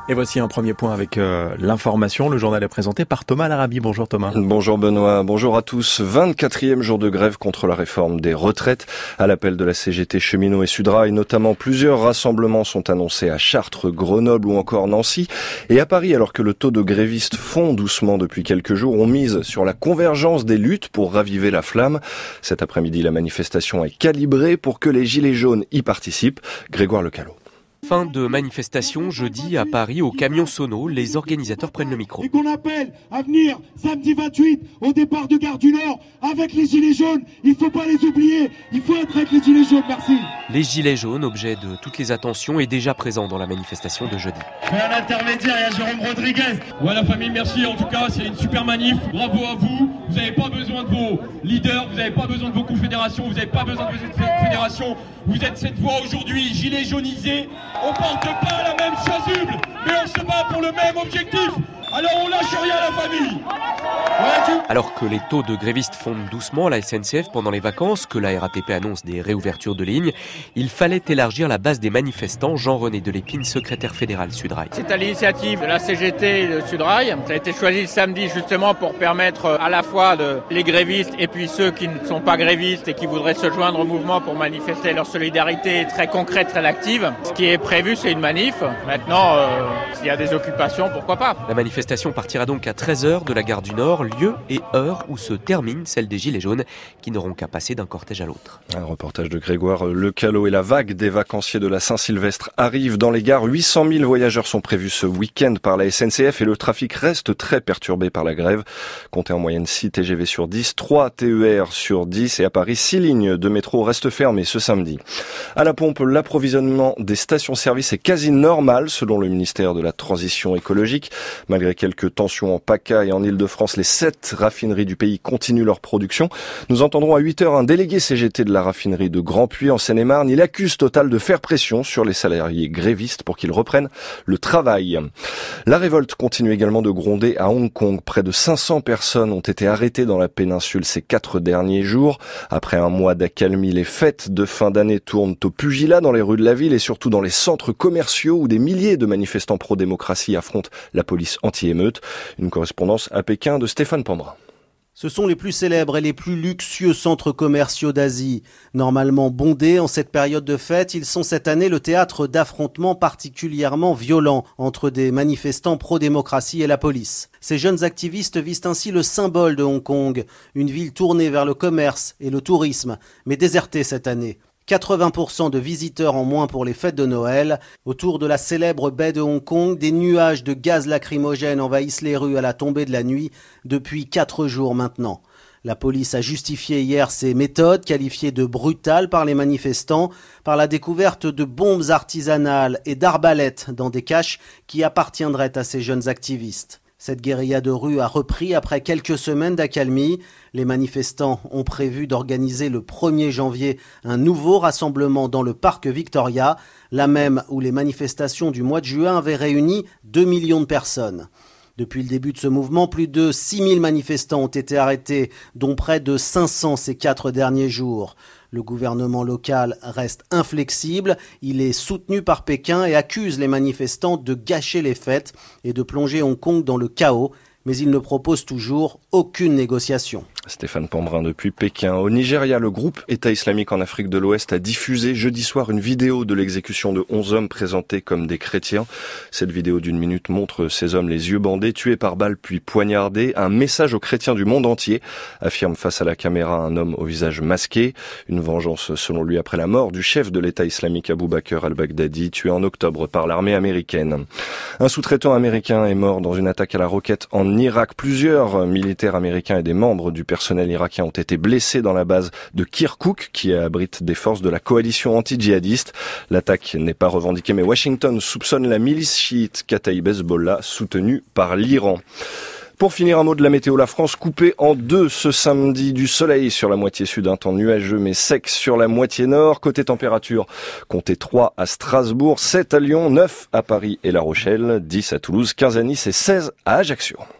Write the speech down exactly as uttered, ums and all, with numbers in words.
Et voici un premier point avec euh, l'information. Le journal est présenté par Thomas Larabi. Bonjour Thomas. Bonjour Benoît, bonjour à tous. vingt-quatrième jour de grève contre la réforme des retraites. À l'appel de la C G T Cheminots et Sudrail, notamment, plusieurs rassemblements sont annoncés à Chartres, Grenoble ou encore Nancy. Et à Paris, alors que le taux de grévistes fond doucement depuis quelques jours, on mise sur la convergence des luttes pour raviver la flamme. Cet après-midi, la manifestation est calibrée pour que les gilets jaunes y participent. Grégoire Lecalot. Fin de manifestation jeudi à Paris au camion Sono, les organisateurs prennent le micro. Et qu'on appelle à venir samedi vingt-huit au départ de Gare du Nord avec les gilets jaunes. Il ne faut pas les oublier, il faut être avec les gilets jaunes, merci. Les gilets jaunes, objet de toutes les attentions, est déjà présent dans la manifestation de jeudi. Je fais un intermédiaire, il y a Jérôme Rodriguez. Ouais, la famille, merci en tout cas, c'est une super manif. Bravo à vous, vous n'avez pas besoin de vos leaders, vous n'avez pas besoin de vos confédérations, vous n'avez pas besoin de vos fédérations. Vous êtes cette voix aujourd'hui, gilets jaunisés. On porte pas la même chasuble, mais on se bat pour le même objectif. Alors on lâche rien à la famille. Ouais, Alors que les taux de grévistes fondent doucement à la S N C F pendant les vacances, que la R A T P annonce des réouvertures de lignes, il fallait élargir la base des manifestants. Jean-René Delépine, secrétaire fédéral Sudrail. C'est à l'initiative de la C G T et de Sudrail. Ça a été choisi le samedi justement pour permettre à la fois de, les grévistes et puis ceux qui ne sont pas grévistes et qui voudraient se joindre au mouvement pour manifester leur solidarité très concrète, très active. Ce qui est prévu, c'est une manif. Maintenant, euh, s'il y a des occupations, pourquoi pas. La manifestation partira donc à treize heures de la gare du Nord, lieu et heure où se termine celle des Gilets jaunes qui n'auront qu'à passer d'un cortège à l'autre. Un reportage de Grégoire Lecalot. Et la vague des vacanciers de la Saint-Sylvestre arrive dans les gares. huit cent mille voyageurs sont prévus ce week-end par la S N C F et le trafic reste très perturbé par la grève. Comptez en moyenne six T G V sur dix, trois T E R sur dix et à Paris, six lignes de métro restent fermées ce samedi. À la pompe, l'approvisionnement des stations-service est quasi normal selon le ministère de la Transition écologique. Malgré quelques tensions en PACA et en Île-de-France, les sept raffineries du pays continuent leur production. Nous entendrons à huit heures un délégué C G T de la raffinerie de Grand-Puy en Seine-et-Marne. Il accuse Total de faire pression sur les salariés grévistes pour qu'ils reprennent le travail. La révolte continue également de gronder à Hong Kong. Près de cinq cents personnes ont été arrêtées dans la péninsule ces quatre derniers jours. Après un mois d'accalmie, les fêtes de fin d'année tournent au pugilat dans les rues de la ville et surtout dans les centres commerciaux où des milliers de manifestants pro-démocratie affrontent la police anti-émeute. Une correspondance à Pékin de Stéphane Pambrin. Ce sont les plus célèbres et les plus luxueux centres commerciaux d'Asie. Normalement bondés en cette période de fête, ils sont cette année le théâtre d'affrontements particulièrement violents entre des manifestants pro-démocratie et la police. Ces jeunes activistes visent ainsi le symbole de Hong Kong, une ville tournée vers le commerce et le tourisme, mais désertée cette année. quatre-vingts pour cent de visiteurs en moins pour les fêtes de Noël. Autour de la célèbre baie de Hong Kong, des nuages de gaz lacrymogène envahissent les rues à la tombée de la nuit depuis quatre jours maintenant. La police a justifié hier ses méthodes, qualifiées de brutales par les manifestants, par la découverte de bombes artisanales et d'arbalètes dans des caches qui appartiendraient à ces jeunes activistes. Cette guérilla de rue a repris après quelques semaines d'accalmie. Les manifestants ont prévu d'organiser le premier janvier un nouveau rassemblement dans le parc Victoria, là même où les manifestations du mois de juin avaient réuni deux millions de personnes. Depuis le début de ce mouvement, plus de six mille manifestants ont été arrêtés, dont près de cinq cents ces quatre derniers jours. Le gouvernement local reste inflexible, il est soutenu par Pékin et accuse les manifestants de gâcher les fêtes et de plonger Hong Kong dans le chaos, mais il ne propose toujours aucune négociation. Stéphane Pambrin depuis Pékin. Au Nigeria, le groupe État islamique en Afrique de l'Ouest a diffusé jeudi soir une vidéo de l'exécution de onze hommes présentés comme des chrétiens. Cette vidéo d'une minute montre ces hommes les yeux bandés, tués par balle puis poignardés. Un message aux chrétiens du monde entier, affirme face à la caméra un homme au visage masqué. Une vengeance selon lui après la mort du chef de l'État islamique Abou Bakr al-Baghdadi, tué en octobre par l'armée américaine. Un sous-traitant américain est mort dans une attaque à la roquette en Irak. Plusieurs militaires américains et des membres du personnel irakien ont été blessés dans la base de Kirkouk, qui abrite des forces de la coalition anti-djihadiste. L'attaque n'est pas revendiquée, mais Washington soupçonne la milice chiite Kataïb Hezbollah, soutenue par l'Iran. Pour finir, un mot de la météo. La France coupée en deux ce samedi. Du soleil sur la moitié sud, un temps nuageux mais sec sur la moitié nord. Côté température, comptez trois à Strasbourg, sept à Lyon, neuf à Paris et La Rochelle, dix à Toulouse, quinze à Nice et seize à Ajaccio.